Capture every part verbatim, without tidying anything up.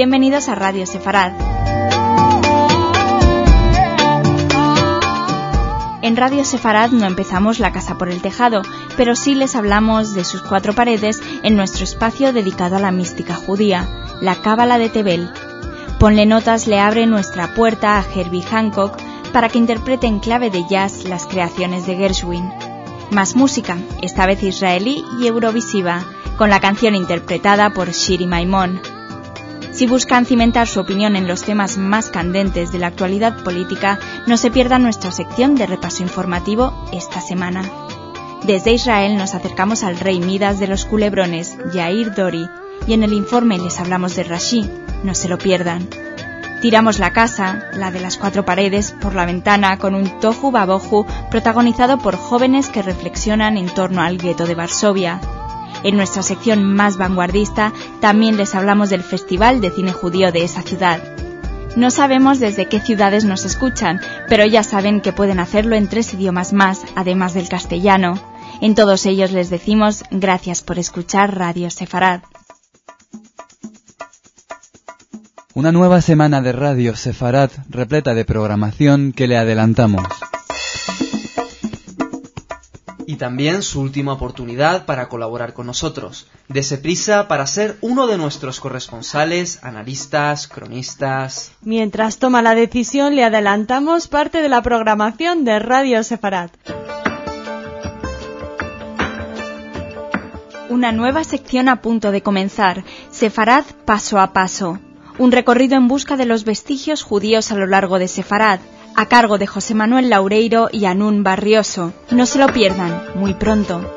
Bienvenidos a Radio Sefarad. En Radio Sefarad no empezamos la casa por el tejado, pero sí les hablamos de sus cuatro paredes en nuestro espacio dedicado a la mística judía, la Cábala de Tevel. Ponle Notas le abre nuestra puerta a Herbie Hancock para que interprete en clave de jazz las creaciones de Gershwin. Más música, esta vez israelí y eurovisiva, con la canción interpretada por Shiri Maimon. Si buscan cimentar su opinión en los temas más candentes de la actualidad política, no se pierdan nuestra sección de repaso informativo esta semana. Desde Israel nos acercamos al rey Midas de los culebrones, Yair Dori, y en el informe les hablamos de Rashi, no se lo pierdan. Tiramos la casa, la de las cuatro paredes, por la ventana con un tohu babohu protagonizado por jóvenes que reflexionan en torno al gueto de Varsovia. En nuestra sección más vanguardista también les hablamos del Festival de Cine Judío de esa ciudad. No sabemos desde qué ciudades nos escuchan, pero ya saben que pueden hacerlo en tres idiomas más, además del castellano. En todos ellos les decimos gracias por escuchar Radio Sefarad. Una nueva semana de Radio Sefarad repleta de programación que le adelantamos. Y también su última oportunidad para colaborar con nosotros. Dese prisa para ser uno de nuestros corresponsales, analistas, cronistas. Mientras toma la decisión, le adelantamos parte de la programación de Radio Sefarad. Una nueva sección a punto de comenzar, Sefarad paso a paso. Un recorrido en busca de los vestigios judíos a lo largo de Sefarad, a cargo de José Manuel Laureiro y Anún Barrioso. No se lo pierdan, muy pronto.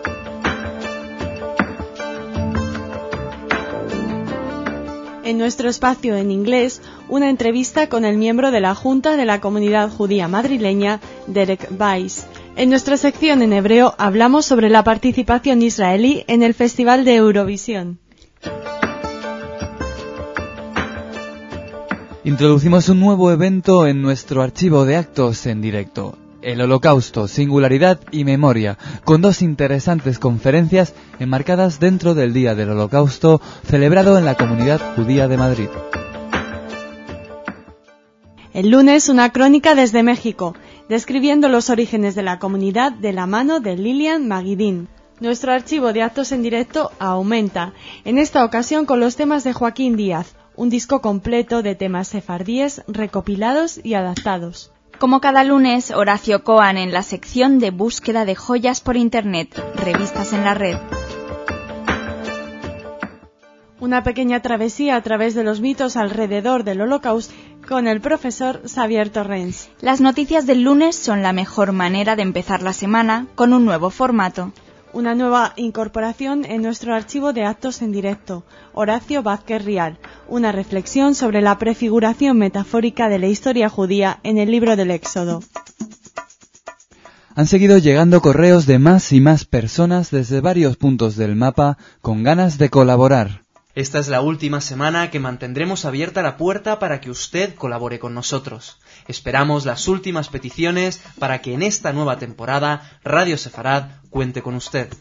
En nuestro espacio en inglés, una entrevista con el miembro de la Junta de la Comunidad Judía Madrileña, Derek Weiss. En nuestra sección en hebreo hablamos sobre la participación israelí en el Festival de Eurovisión. Introducimos un nuevo evento en nuestro archivo de actos en directo, el Holocausto, Singularidad y Memoria, con dos interesantes conferencias enmarcadas dentro del Día del Holocausto, celebrado en la Comunidad Judía de Madrid. El lunes, una crónica desde México, describiendo los orígenes de la comunidad de la mano de Lilian Maguidín. Nuestro archivo de actos en directo aumenta, en esta ocasión con los temas de Joaquín Díaz, un disco completo de temas sefardíes recopilados y adaptados. Como cada lunes, Horacio Coan en la sección de búsqueda de joyas por internet, revistas en la red. Una pequeña travesía a través de los mitos alrededor del Holocausto con el profesor Xavier Torrens. Las noticias del lunes son la mejor manera de empezar la semana con un nuevo formato. Una nueva incorporación en nuestro archivo de actos en directo, Horacio Vázquez Rial, una reflexión sobre la prefiguración metafórica de la historia judía en el libro del Éxodo. Han seguido llegando correos de más y más personas desde varios puntos del mapa con ganas de colaborar. Esta es la última semana que mantendremos abierta la puerta para que usted colabore con nosotros. Esperamos las últimas peticiones para que en esta nueva temporada Radio Sefarad cuente con usted.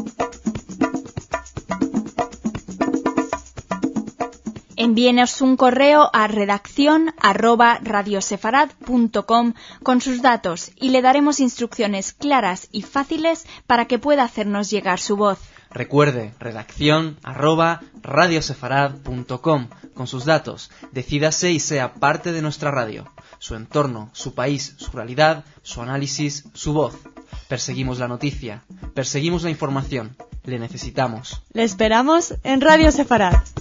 Envíenos un correo a redacción arroba radiosefarad punto com con sus datos y le daremos instrucciones claras y fáciles para que pueda hacernos llegar su voz. Recuerde, redacción arroba radiosefarad punto com con sus datos. Decídase y sea parte de nuestra radio. Su entorno, su país, su realidad, su análisis, su voz. Perseguimos la noticia, perseguimos la información. Le necesitamos. Le esperamos en Radio Sefarad.